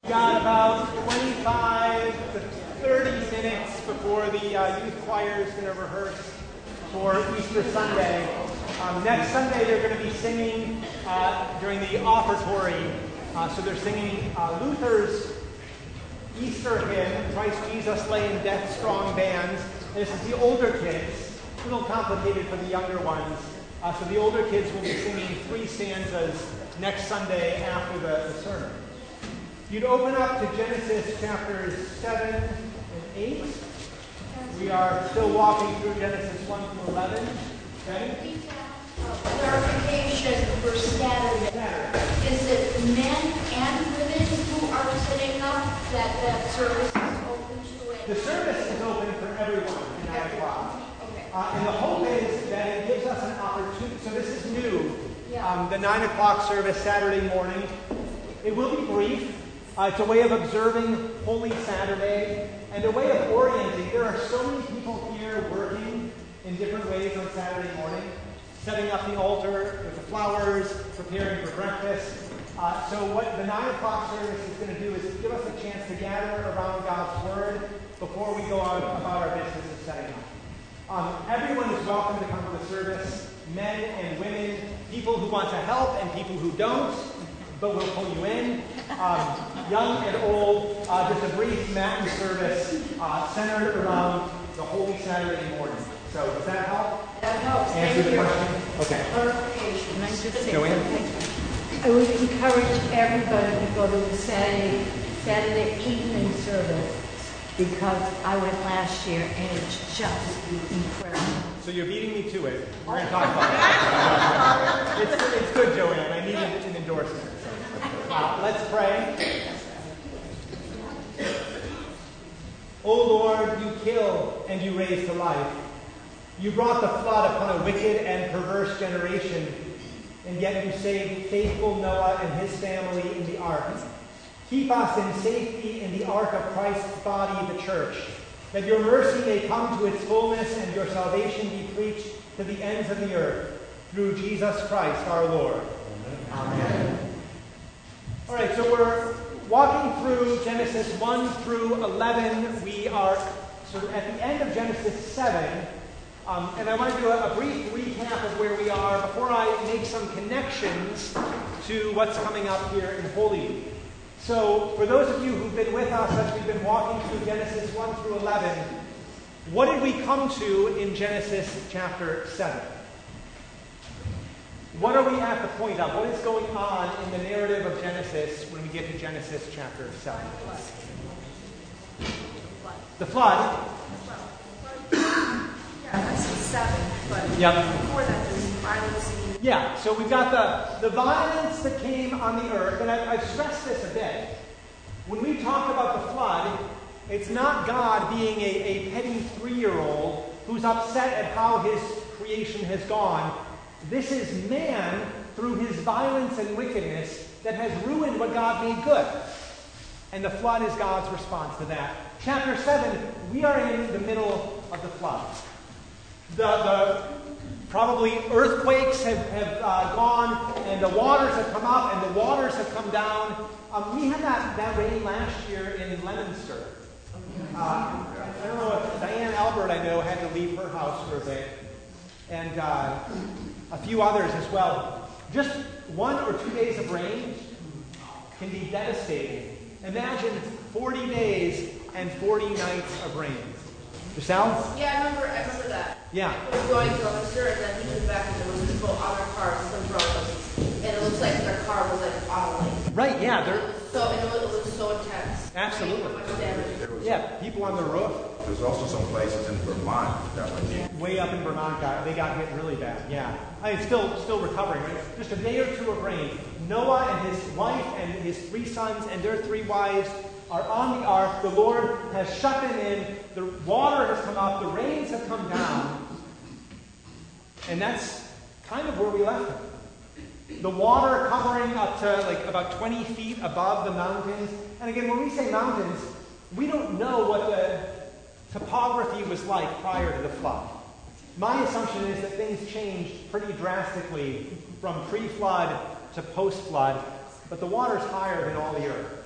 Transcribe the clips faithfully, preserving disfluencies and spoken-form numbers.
Got about twenty-five to thirty minutes before the uh, youth choir is going to rehearse for Easter Sunday. Um, next Sunday they're going to be singing uh, during the offertory. Uh, so they're singing uh, Luther's Easter hymn, Christ Jesus lay in death strong bands. And this is the older kids. It's a little complicated for the younger ones. Uh, so the older kids will be singing three stanzas next Sunday after the, the sermon. You'd open up to Genesis chapters seven and eight. We are still walking through Genesis one through eleven. Okay? Clarification for Saturday. Saturday. Is it men and women who are setting up that that service is open to it? The service is open for everyone at nine o'clock. Okay. Uh, and the hope is that it gives us an opportunity. So this is new. Yeah. Um, the nine o'clock service Saturday morning. It will be brief. Uh, it's a way of observing Holy Saturday and a way of orienting. There are so many people here working in different ways on Saturday morning, setting up the altar with the flowers, preparing for breakfast. Uh, so what the nine o'clock service is going to do is give us a chance to gather around God's Word before we go out about our business of setting up. Um, everyone is welcome to come to the service, men and women, people who want to help and people who don't, but we'll pull you in. Um, young and old, uh, just a brief Matin service uh, centered around the Holy Saturday morning. So does that help? That helps. Answer Thank the you. question? Okay. Clarification. Can I just say Joanne? something? I would encourage everybody to go to the Saturday, Saturday evening service because I went last year and it's just incredible. So you're beating me to it. We're going to talk about that. it's, it's good, Joanne. I needed an endorsement. Uh, let's pray. O Lord, you kill and you raise to life. You brought the flood upon a wicked and perverse generation, and yet you saved faithful Noah and his family in the ark. Keep us in safety in the ark of Christ's body, the church, that your mercy may come to its fullness and your salvation be preached to the ends of the earth, through Jesus Christ our Lord. Amen. Amen. All right, so we're walking through Genesis one through eleven. We are sort of at the end of Genesis seven. Um, and I want to do a, a brief recap of where we are before I make some connections to what's coming up here in Holy Week. So for those of you who've been with us as we've been walking through Genesis one through eleven, what did we come to in Genesis chapter seven? What are we at the point of? What is going on in the narrative of Genesis when we get to Genesis chapter seven? The flood. Yeah, that's seven, but Yep. before that there's violence. Yeah, so we've got the, the violence that came on the earth, and I, I've stressed this a bit. When we talk about the flood, it's not God being a, a petty three-year-old who's upset at how his creation has gone. This is man, through his violence and wickedness, that has ruined what God made good. And the flood is God's response to that. Chapter seven, we are in the middle of the flood. The, the probably earthquakes have, have uh, gone, and the waters have come up, and the waters have come down. Um, we had that, that rain last year in Leominster. Uh, I don't know if Diane Albert, I know, had to leave her house for a bit. And uh, a few others as well. Just one or two days of rain can be devastating. Imagine forty days and forty nights of rain. Yourself? Yeah, I remember. I remember that. Yeah. We were going to Leominster, and then he came back, and there was people on their cars, some drunks, and it looks like their car was like on a lane. Right, yeah. They're, So and it was, it was so intense. Absolutely. How much damage. yeah, people on the roof. There's also some places in Vermont that were deep. Way up in Vermont, got, they got hit really bad. Yeah. I mean, still, still recovering. Right? Just a day or two of rain. Noah and his wife and his three sons and their three wives are on the ark. The Lord has shut them in. The water has come up. The rains have come down. And that's kind of where we left them. The water covering up to like about twenty feet above the mountains. And again, when we say mountains, we don't know what the topography was like prior to the flood. My assumption is that things changed pretty drastically from pre-flood to post-flood, but the water's higher than all the earth.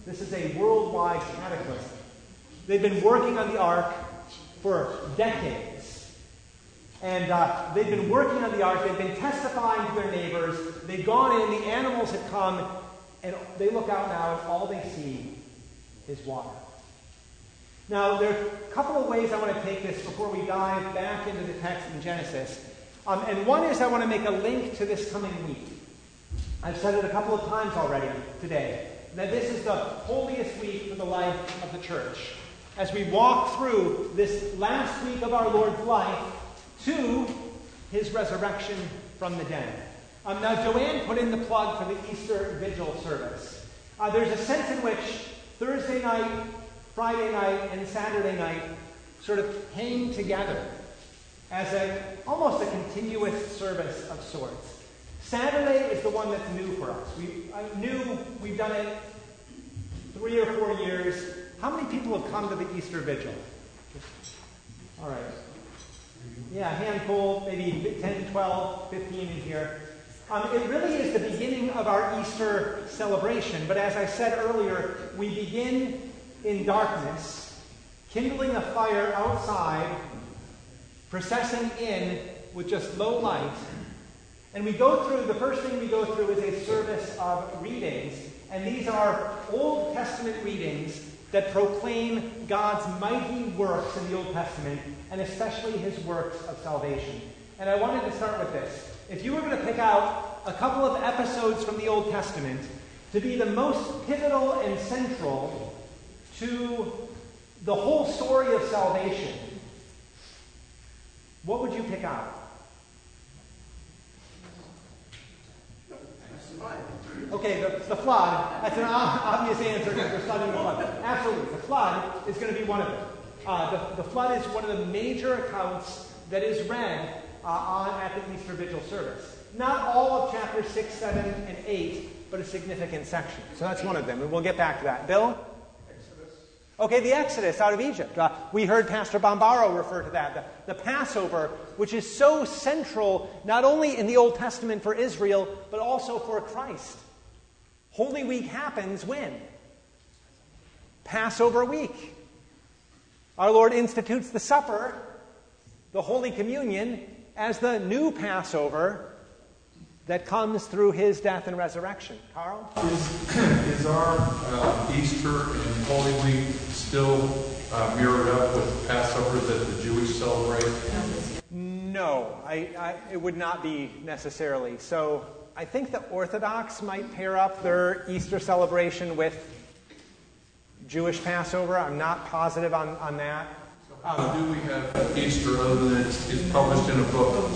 This is a worldwide cataclysm. They've been working on the ark for decades. And uh, they've been working on the ark. They've been testifying to their neighbors. They've gone in. The animals have come. And they look out now, and all they see is water. Now, there are a couple of ways I want to take this before we dive back into the text in Genesis. Um, and one is I want to make a link to this coming week. I've said it a couple of times already today, that this is the holiest week for the life of the church. As we walk through this last week of our Lord's life to his resurrection from the dead. Um, now, Joanne put in the plug for the Easter Vigil service. Uh, there's a sense in which Thursday night, Friday night, and Saturday night sort of hang together as a almost a continuous service of sorts. Saturday is the one that's new for us. We I knew we've done it three or four years. How many people have come to the Easter Vigil? All right. Yeah, a handful, maybe ten, twelve, fifteen in here. Um, it really is the beginning of our Easter celebration. But as I said earlier, we begin in darkness, kindling a fire outside, processing in with just low light. And we go through, the first thing we go through is a service of readings. And these are Old Testament readings that proclaim God's mighty works in the Old Testament, and especially his works of salvation. And I wanted to start with this. If you were going to pick out a couple of episodes from the Old Testament to be the most pivotal and central to the whole story of salvation, what would you pick out? Okay, the, the flood. That's an obvious answer because we're studying the flood. Absolutely. The flood is going to be one of them. Uh, the, the flood is one of the major accounts that is read uh, on at the Easter Vigil service. Not all of chapters six, seven, and eight, but a significant section. So that's one of them, and we'll get back to that. Bill? Exodus. Okay, the Exodus out of Egypt. Uh, we heard Pastor Bombaro refer to that. The, the Passover, which is so central not only in the Old Testament for Israel, but also for Christ. Holy Week happens when? Passover week. Our Lord institutes the supper, the Holy Communion, as the new Passover that comes through his death and resurrection. Carl? Is, is our uh, Easter and Holy Week still uh, mirrored up with Passover that the Jewish celebrate? No, I, I, it would not be necessarily. So I think the Orthodox might pair up their Easter celebration with Jewish Passover. I'm not positive on, on that. So how do we have Easter other than it's, it's published in a book?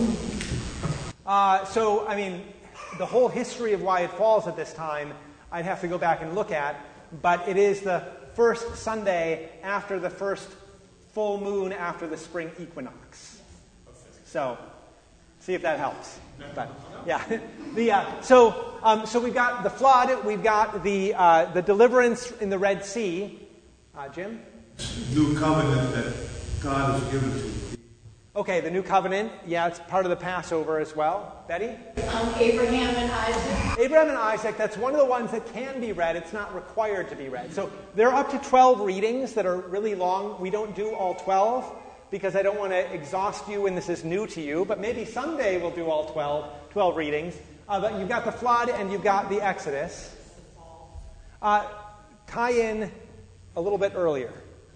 Uh, so, I mean, the whole history of why it falls at this time, I'd have to go back and look at, but it is the first Sunday after the first full moon after the spring equinox. So, see if that helps. But, yeah. the, uh, so, um, so we've got the flood, we've got the, uh, the deliverance in the Red Sea. Uh, Jim? New covenant that God has given to you. Okay, the new covenant. Yeah, it's part of the Passover as well. Betty? Um, Abraham and Isaac. Abraham and Isaac, that's one of the ones that can be read. It's not required to be read. So there are up to twelve readings that are really long. We don't do all twelve because I don't want to exhaust you when this is new to you, but maybe someday we'll do all twelve, twelve readings. Uh, but you've got the flood and you've got the Exodus. Uh, tie in a little bit earlier.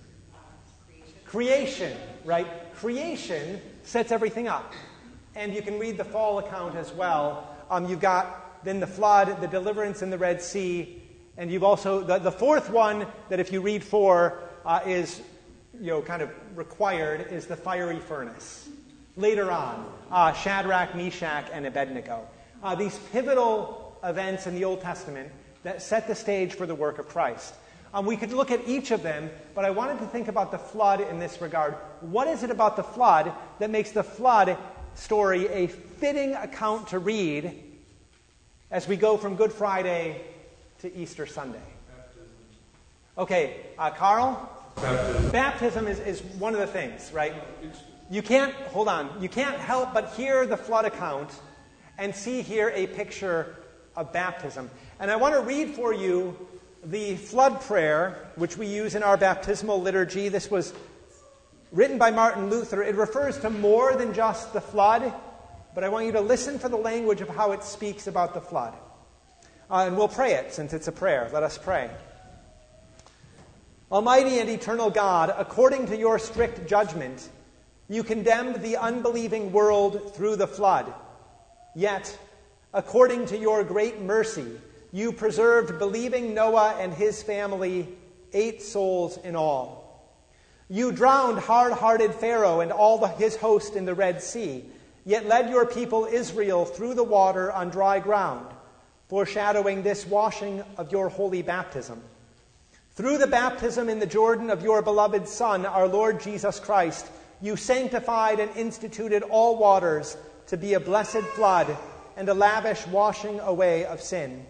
Creation, right? Creation sets everything up. And you can read the fall account as well. Um, you've got then the flood, the deliverance in the Red Sea, and you've also, the, the fourth one that if you read four uh, is, you know, kind of required, is the fiery furnace. Later on, uh, Shadrach, Meshach, and Abednego. Uh, these pivotal events in the Old Testament that set the stage for the work of Christ. Um, we could look at each of them, but I wanted to think about the flood in this regard. What is it about the flood that makes the flood story a fitting account to read as we go from Good Friday to Easter Sunday? Baptism. Okay, uh, Carl? Baptism. Baptism is, is one of the things, right? You can't, hold on, you can't help but hear the flood account and see here a picture of baptism. And I want to read for you the flood prayer, which we use in our baptismal liturgy, this was written by Martin Luther. It refers to more than just the flood, but I want you to listen for the language of how it speaks about the flood. Uh, and we'll pray it since it's a prayer. Let us pray. Almighty and eternal God, according to your strict judgment, you condemned the unbelieving world through the flood. Yet, according to your great mercy, you preserved believing Noah and his family, eight souls in all. You drowned hard-hearted Pharaoh and all the, his host in the Red Sea, yet led your people Israel through the water on dry ground, foreshadowing this washing of your holy baptism. Through the baptism in the Jordan of your beloved Son, our Lord Jesus Christ, you sanctified and instituted all waters to be a blessed flood and a lavish washing away of sin.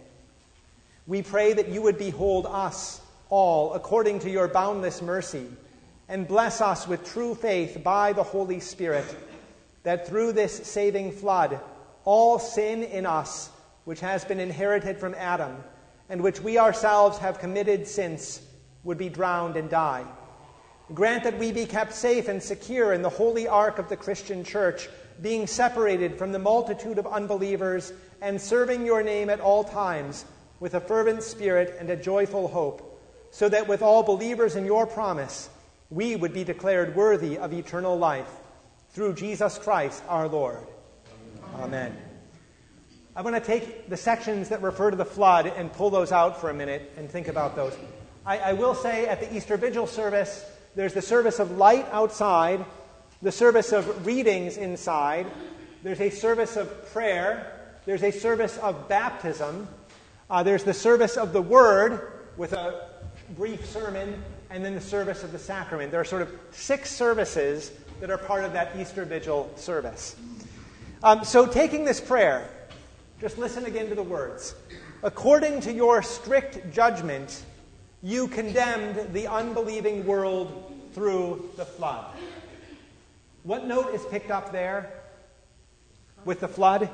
We pray that you would behold us all according to your boundless mercy, and bless us with true faith by the Holy Spirit, that through this saving flood, all sin in us, which has been inherited from Adam, and which we ourselves have committed since, would be drowned and die. Grant that we be kept safe and secure in the holy ark of the Christian church, being separated from the multitude of unbelievers, and serving your name at all times with a fervent spirit and a joyful hope, so that with all believers in your promise, we would be declared worthy of eternal life. Through Jesus Christ our Lord. Amen. Amen. I'm going to take the sections that refer to the flood and pull those out for a minute and think about those. I, I will say at the Easter Vigil service, there's the service of light outside, the service of readings inside, there's a service of prayer, there's a service of baptism, uh, there's the service of the Word with a brief sermon, and then the service of the sacrament. There are sort of six services that are part of that Easter Vigil service. Um, so taking this prayer, just listen again to the words. According to your strict judgment, you condemned the unbelieving world through the flood. What note is picked up there with the flood?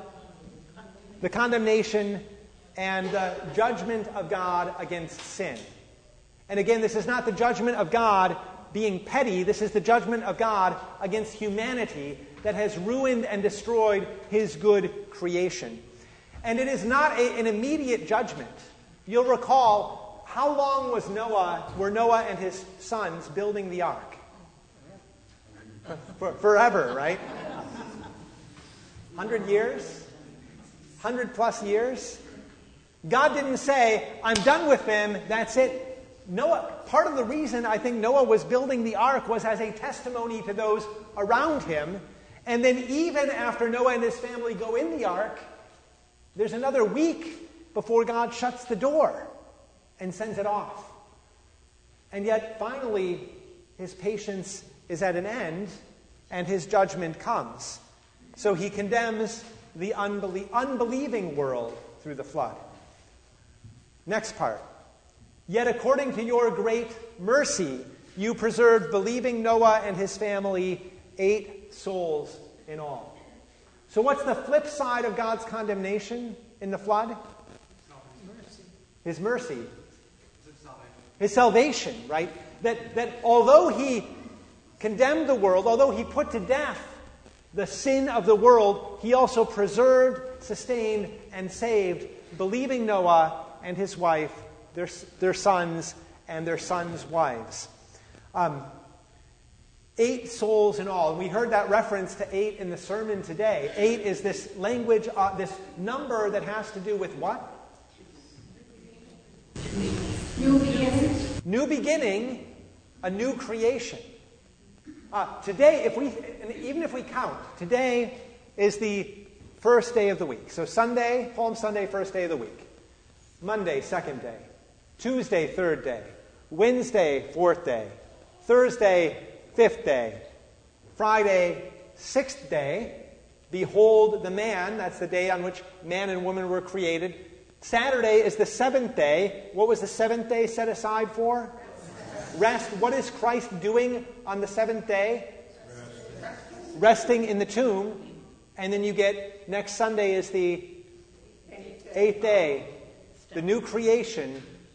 The condemnation and the judgment of God against sin. And again, this is not the judgment of God being petty. This is the judgment of God against humanity that has ruined and destroyed his good creation. And it is not a, an immediate judgment. You'll recall, how long was Noah, were Noah and his sons building the ark? For, forever, right? Hundred years? Hundred plus years? God didn't say, I'm done with them, that's it. Noah, part of the reason I think Noah was building the ark was as a testimony to those around him. And then even after Noah and his family go in the ark, there's another week before God shuts the door and sends it off. And yet, finally, his patience is at an end, and his judgment comes. So he condemns the unbelie- unbelieving world through the flood. Next part. Yet according to your great mercy, you preserved believing Noah and his family, eight souls in all. So what's the flip side of God's condemnation in the flood? Mercy. His mercy. His salvation, right? That, that although he condemned the world, although he put to death the sin of the world, he also preserved, sustained, and saved believing Noah and his wife, their, their sons, and their sons' wives. Um, eight souls in all. And we heard that reference to eight in the sermon today. Eight is this language, uh, this number that has to do with what? New beginning. New beginning, a new creation. Uh, today, if we, even if we count, today is the first day of the week. So Sunday, Palm Sunday, first day of the week. Monday, second day. Tuesday, third day. Wednesday, fourth day. Thursday, fifth day. Friday, sixth day. Behold the man. That's the day on which man and woman were created. Saturday is the seventh day. What was the seventh day set aside for? Rest. What is Christ doing on the seventh day? Rest. Resting in the tomb. And then you get, next Sunday is the eighth day. The new creation,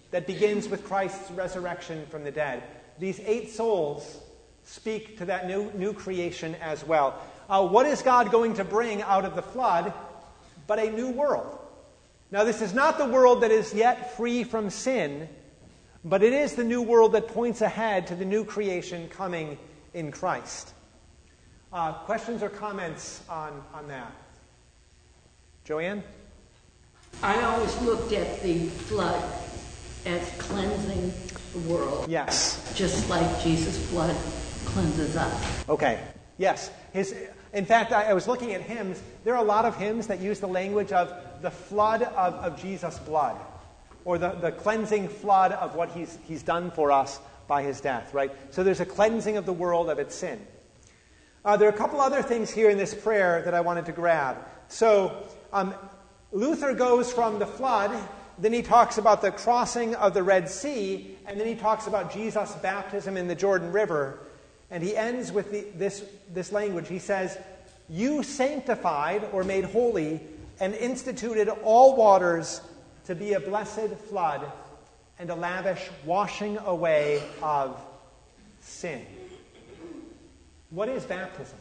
that begins with Christ's resurrection from the dead. These eight souls speak to that new, new creation as well. Uh, what is God going to bring out of the flood but a new world? Now, this is not the world that is yet free from sin, but it is the new world that points ahead to the new creation coming in Christ. Uh, questions or comments on, on that? Joanne? I always looked at the flood as cleansing the world. Yes. Just like Jesus' blood cleanses us. Okay. Yes. His, in fact, I, I was looking at hymns. There are a lot of hymns that use the language of the flood of, of Jesus' blood, or the, the cleansing flood of what he's, he's done for us by his death, right? So there's a cleansing of the world of its sin. Uh, there are a couple other things here in this prayer that I wanted to grab. So um, Luther goes from the flood, then he talks about the crossing of the Red Sea, and then he talks about Jesus' baptism in the Jordan River, and he ends with the, this, this language. He says, "You sanctified," or made holy, "and instituted all waters to be a blessed flood and a lavish washing away of sin." What is baptism?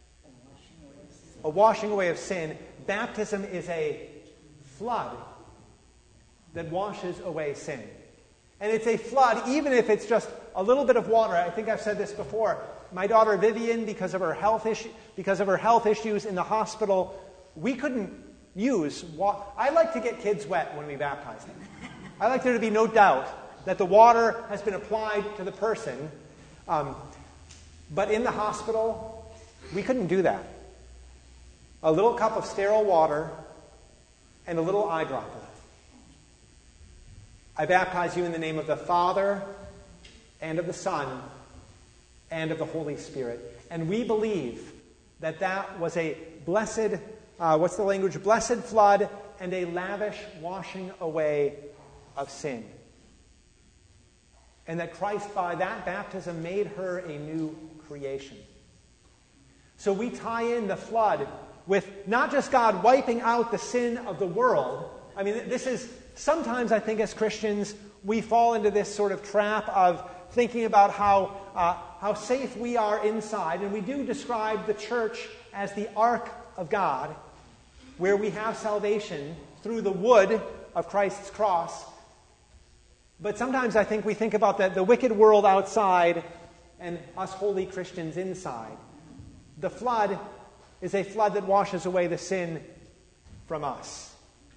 A washing away of sin. Baptism is a flood that washes away sin. And it's a flood, even if it's just a little bit of water. I think I've said this before. My daughter Vivian, because of her health issue, because of her health issues in the hospital, we couldn't use water. I like to get kids wet when we baptize them. I like there to be no doubt that the water has been applied to the person. Um, but in the hospital, we couldn't do that. A little cup of sterile water and a little eye drop of it. I baptize you in the name of the Father and of the Son and of the Holy Spirit. And we believe that that was a blessed, uh, what's the language? Blessed flood and a lavish washing away of sin. And that Christ, by that baptism, made her a new creation. So we tie in the flood with not just God wiping out the sin of the world. I mean, this is, sometimes I think as Christians, we fall into this sort of trap of thinking about how, uh, how safe we are inside. And we do describe the church as the ark of God, where we have salvation through the wood of Christ's cross. But sometimes I think we think about the, the wicked world outside and us holy Christians inside. The flood is a flood that washes away the sin from us.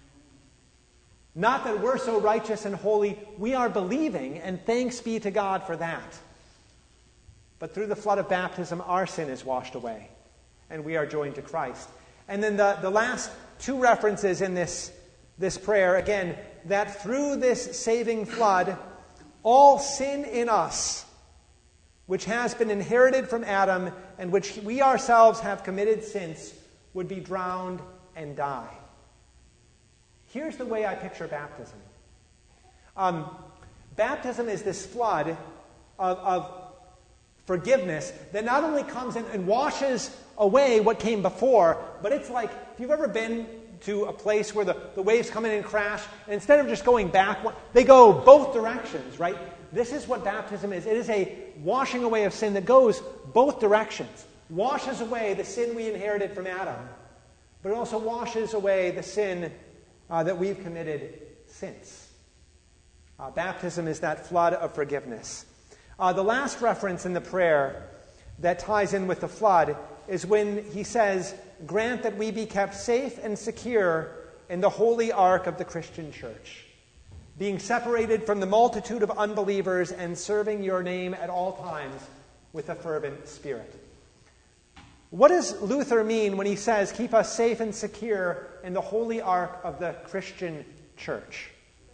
Not that we're so righteous and holy, we are believing, and thanks be to God for that. But through the flood of baptism, our sin is washed away, and we are joined to Christ. And then the, the last two references in this, this prayer, again, that through this saving flood, all sin in us, which has been inherited from Adam and which we ourselves have committed since, would be drowned and die. Here's the way I picture baptism. Um, baptism is this flood of, of forgiveness that not only comes in and washes away what came before, but it's like, if you've ever been to a place where the, the waves come in and crash, and instead of just going back, they go both directions, right? This is what baptism is. It is a washing away of sin that goes both directions. Washes away the sin we inherited from Adam, but it also washes away the sin uh, that we've committed since. Uh, baptism is that flood of forgiveness. Uh, the last reference in the prayer that ties in with the flood is when he says, "Grant that we be kept safe and secure in the holy ark of the Christian church, being separated from the multitude of unbelievers and serving your name at all times with a fervent spirit." What does Luther mean when he says, keep us safe and secure in the holy ark of the Christian church?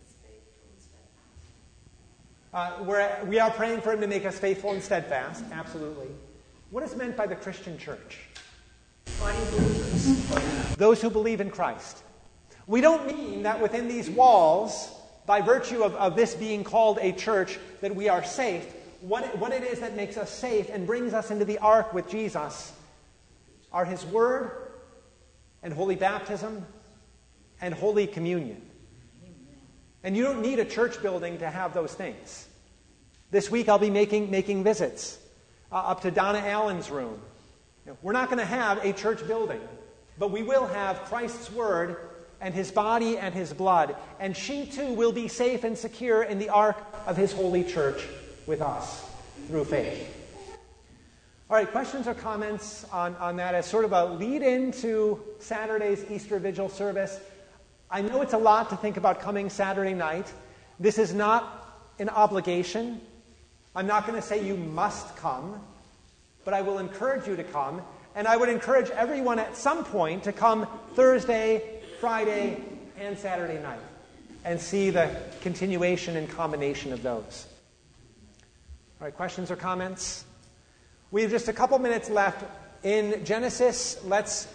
Uh, we're, we are praying for him to make us faithful and steadfast, absolutely. What is meant by the Christian church? Body believers. Those who believe in Christ. We don't mean that within these walls, by virtue of, of this being called a church, that we are safe. What, what it is that makes us safe and brings us into the ark with Jesus are his word and holy baptism and holy communion. And you don't need a church building to have those things. This week I'll be making, making visits uh, up to Donna Allen's room. You know, we're not going to have a church building, but we will have Christ's Word and His body and His blood. And she too will be safe and secure in the ark of His holy church with us through faith. All right, questions or comments on, on that as sort of a lead-in to Saturday's Easter Vigil service? I know it's a lot to think about coming Saturday night. This is not an obligation. I'm not going to say you must come, but I will encourage you to come. And I would encourage everyone at some point to come Thursday, Friday, and Saturday night and see the continuation and combination of those. All right, questions or comments? We have just a couple minutes left. In Genesis, let's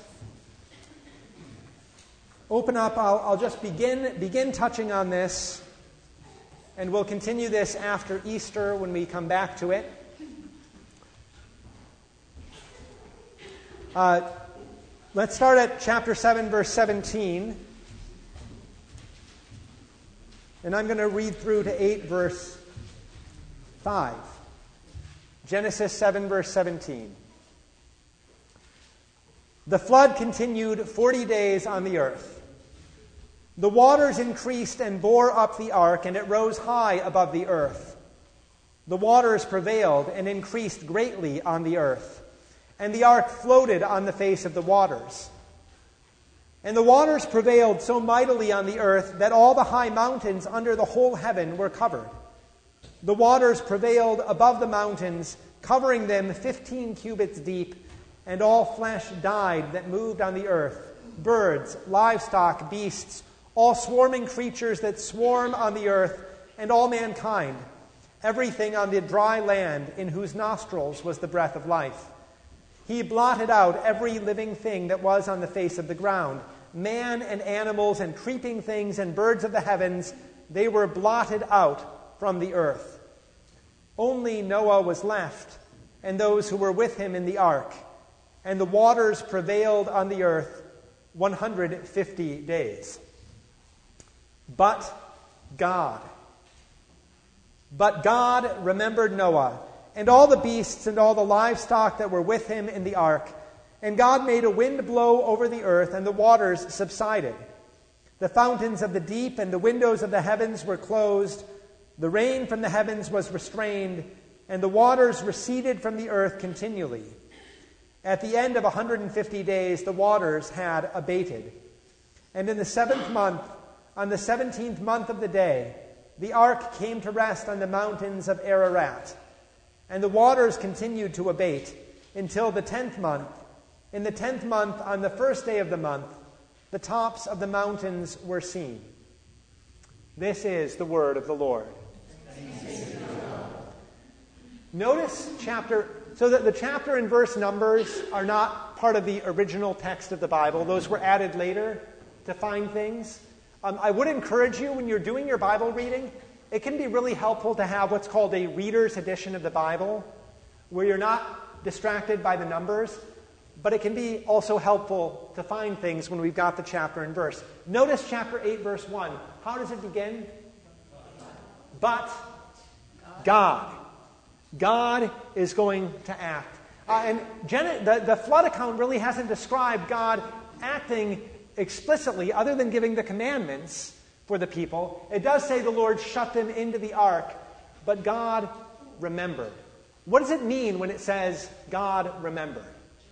open up. I'll, I'll just begin, begin touching on this, and we'll continue this after Easter when we come back to it. Uh, let's start at chapter seven, verse seventeen. And I'm going to read through to eight, verse five. Genesis seven, verse seventeen. The flood continued forty days on the earth. The waters increased and bore up the ark, and it rose high above the earth. The waters prevailed and increased greatly on the earth, and the ark floated on the face of the waters. And the waters prevailed so mightily on the earth that all the high mountains under the whole heaven were covered. The waters prevailed above the mountains, covering them fifteen cubits deep, and all flesh died that moved on the earth, birds, livestock, beasts, all swarming creatures that swarm on the earth, and all mankind, everything on the dry land in whose nostrils was the breath of life. He blotted out every living thing that was on the face of the ground, man and animals and creeping things and birds of the heavens. They were blotted out from the earth. Only Noah was left, and those who were with him in the ark, and the waters prevailed on the earth one hundred fifty days. But God, but God remembered Noah, and all the beasts and all the livestock that were with him in the ark. And God made a wind blow over the earth, and the waters subsided. The fountains of the deep and the windows of the heavens were closed. The rain from the heavens was restrained, and the waters receded from the earth continually. At the end of one hundred fifty days, the waters had abated. And in the seventh month, on the seventeenth month of the day, the ark came to rest on the mountains of Ararat. And the waters continued to abate until the tenth month. In the tenth month, on the first day of the month, the tops of the mountains were seen. This is the word of the Lord. Notice chapter, so that the chapter and verse numbers are not part of the original text of the Bible. Those were added later to find things. Um, I would encourage you, when you're doing your Bible reading, it can be really helpful to have what's called a reader's edition of the Bible, where you're not distracted by the numbers, but it can be also helpful to find things when we've got the chapter and verse. Notice chapter eight, verse one. How does it begin? But God. God is going to act. Uh, and Gen- the, the flood account really hasn't described God acting explicitly, other than giving the commandments for the people. It does say the Lord shut them into the ark, but God remembered. What does it mean when it says God remembered?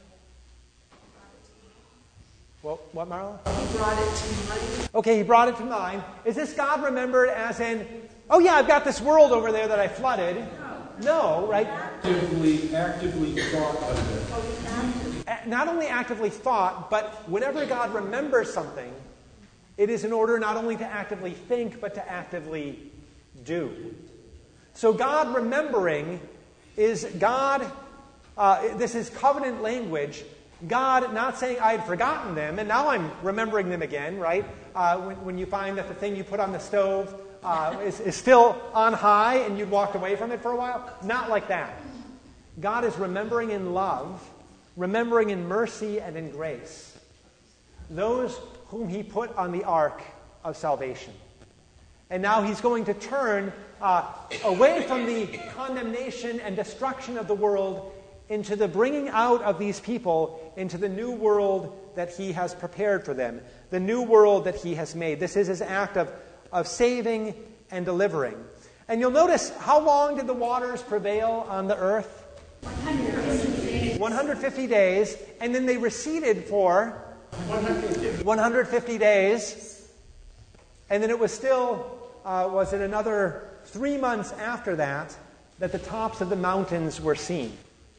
Well, what, Marla? He brought it to mind. Okay, he brought it to mind. Is this God remembered as in, oh yeah, I've got this world over there that I flooded? No, right? Actively, actively thought of it. Not only actively thought, but whenever God remembers something, it is in order not only to actively think, but to actively do. So God remembering is God, uh, this is covenant language, God not saying I had forgotten them, and now I'm remembering them again, right? Uh, when, when you find that the thing you put on the stove uh, is, is still on high and you'd walked away from it for a while. Not like that. God is remembering in love, remembering in mercy and in grace those whom he put on the ark of salvation. And now he's going to turn uh, away from the condemnation and destruction of the world into the bringing out of these people into the new world that he has prepared for them, the new world that he has made. This is his act of, of saving and delivering. And you'll notice, how long did the waters prevail on the earth? one hundred fifty days. And then they receded for one hundred fifty days. And then it was still... Uh, was it another three months after that that the tops of the mountains were seen.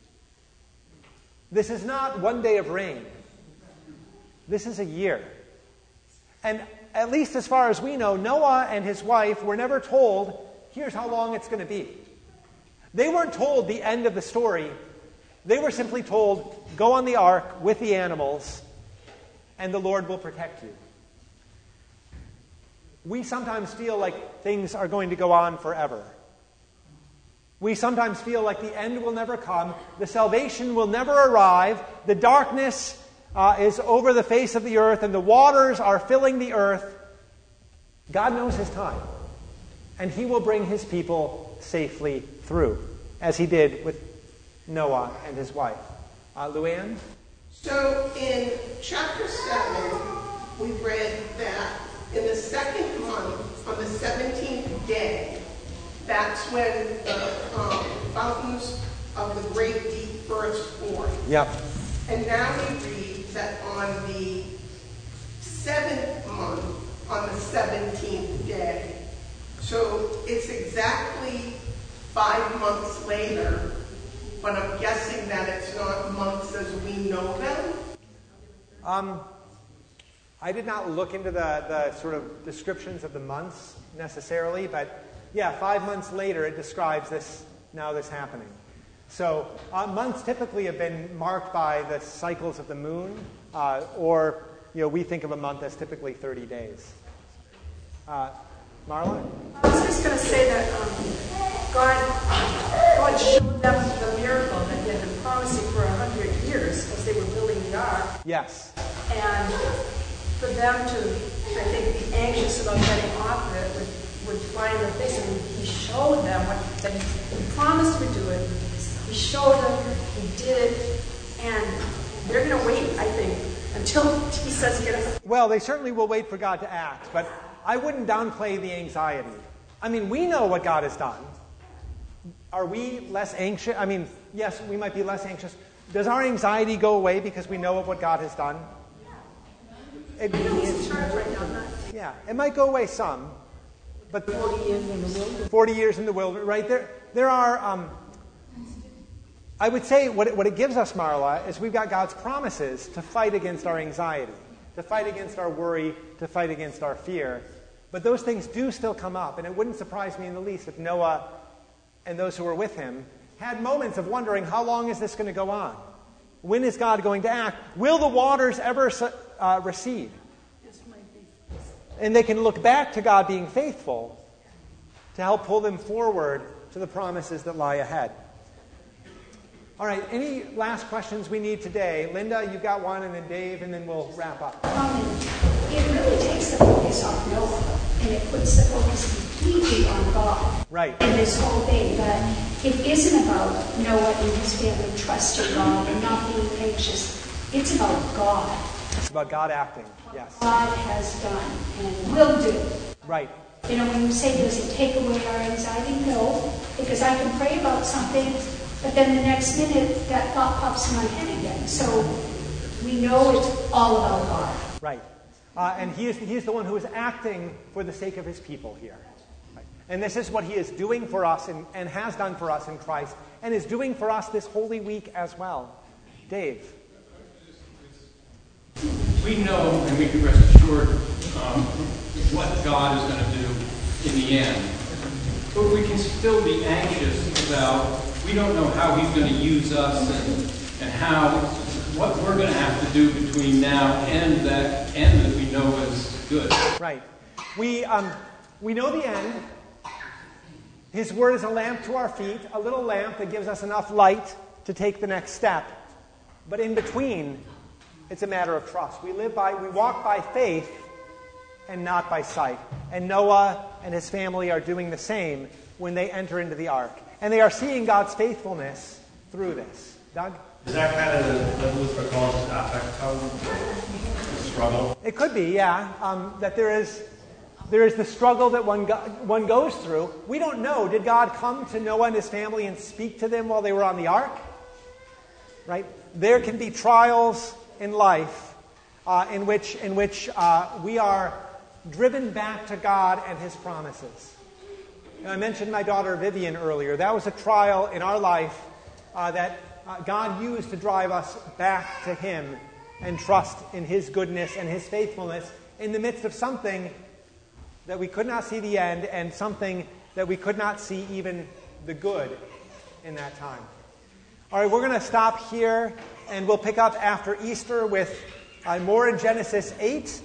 This is not one day of rain. This is a year. And at least as far as we know, Noah and his wife were never told, here's how long it's going to be. They weren't told the end of the story. They were simply told, go on the ark with the animals, and the Lord will protect you. We sometimes feel like things are going to go on forever. We sometimes feel like the end will never come, the salvation will never arrive, the darkness uh, is over the face of the earth, and the waters are filling the earth. God knows his time, and he will bring his people safely through, as he did with Noah and his wife. Uh, Luann? So in chapter seven, we read that in the second month, on the seventeenth day, that's when the um, fountains of the great deep burst forth. Yep. And now we read that on the seventh month, on the seventeenth day. So it's exactly five months later, but I'm guessing that it's not months as we know them. Um, I did not look into the, the sort of descriptions of the months necessarily, but yeah, five months later it describes this, now this happening. So uh, months typically have been marked by the cycles of the moon, uh, or you know, we think of a month as typically thirty days. Uh, Marla? I was just going to say that um, God, God showed them the miracle that they had been promising for a hundred years as they were building the ark. Yes. And for them to, I think, be anxious about getting off of it would, would fly in their face. And he showed them what that he, he promised to do it. He showed them, he did it, and they're going to wait, I think, until he says get up. Well, they certainly will wait for God to act, but I wouldn't downplay the anxiety. I mean, we know what God has done. Are we less anxious? I mean, yes, we might be less anxious. Does our anxiety go away because we know of what God has done? It, I know he's in charge right now, not yeah, it might go away some, but forty years in the wilderness. forty years in the wilderness, right? There, there are, um, I would say what it, what it gives us, Marla, is we've got God's promises to fight against our anxiety, to fight against our worry, to fight against our fear. But those things do still come up, and it wouldn't surprise me in the least if Noah and those who were with him had moments of wondering, how long is this going to go on? When is God going to act? Will the waters ever uh, recede? And they can look back to God being faithful to help pull them forward to the promises that lie ahead. All right, any last questions we need today? Linda, you've got one, and then Dave, and then we'll wrap up. Um, it really takes the focus off Noah, and it puts the focus completely on God. Right. And this whole thing, but it isn't about Noah and his family trusting God and not being anxious. It's about God. It's about God acting, yes. God has done and will do. Right. You know, when you say, does it take away our anxiety? No, because I can pray about something, but then the next minute that thought pops in my head again. So we know it's all about God. Right. Uh, and he is, he is the one who is acting for the sake of his people here. Right. And this is what he is doing for us and, and has done for us in Christ, and is doing for us this Holy Week as well. Dave? We know, and we can rest assured, um, what God is going to do in the end. But we can still be anxious about, we don't know how he's going to use us and, and how, what we're going to have to do between now and that end that we know is good. Right. We, um, we know the end. His word is a lamp to our feet, a little lamp that gives us enough light to take the next step. But in between, it's a matter of trust. We live by, we walk by faith and not by sight. And Noah and his family are doing the same when they enter into the ark. And they are seeing God's faithfulness through this. Doug? Is that kind of the Luther calls affect struggle? It could be, yeah. Um, that there is there is the struggle that one go, one goes through. We don't know. Did God come to Noah and his family and speak to them while they were on the ark? Right? There can be trials in life uh, in which in which uh, we are driven back to God and His promises. Now, I mentioned my daughter Vivian earlier. That was a trial in our life uh, that uh, God used to drive us back to Him and trust in His goodness and His faithfulness in the midst of something that we could not see the end and something that we could not see even the good in that time. All right, we're going to stop here, and we'll pick up after Easter with uh, more in Genesis eight.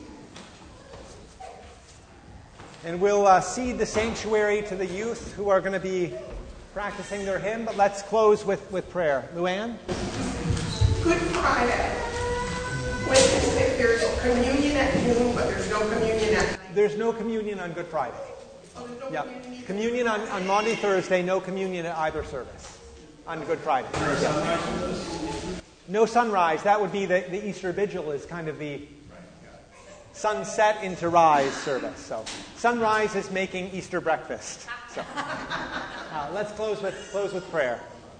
And we'll uh, cede the sanctuary to the youth who are going to be practicing their hymn. But let's close with, with prayer. Luann? Good Friday. When if there's communion at noon, but there's no communion at night. There's no communion on Good Friday. Oh, there's no Yep. communion either? Communion on, on Maundy Thursday, no communion at either service on Good Friday. Is there a sunrise for this? No sunrise. That would be the, the Easter Vigil is kind of the sunset into rise service. So sunrise is making Easter breakfast. So uh, let's close with close with prayer.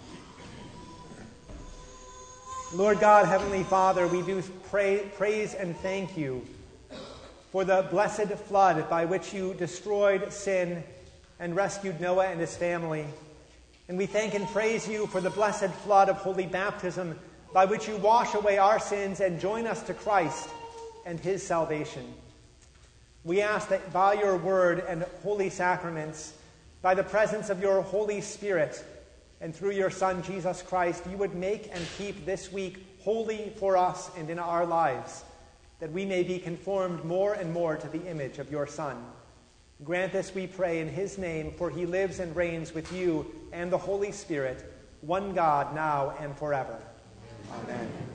Lord God, Heavenly Father, we do pray, praise and thank you for the blessed flood by which you destroyed sin and rescued Noah and his family. And we thank and praise you for the blessed flood of holy baptism by which you wash away our sins and join us to Christ and His salvation. We ask that by your word and holy sacraments, by the presence of your Holy Spirit, and through your Son, Jesus Christ, you would make and keep this week holy for us and in our lives, that we may be conformed more and more to the image of your Son. Grant this, we pray, in His name, for He lives and reigns with you and the Holy Spirit, one God, now and forever. Amen.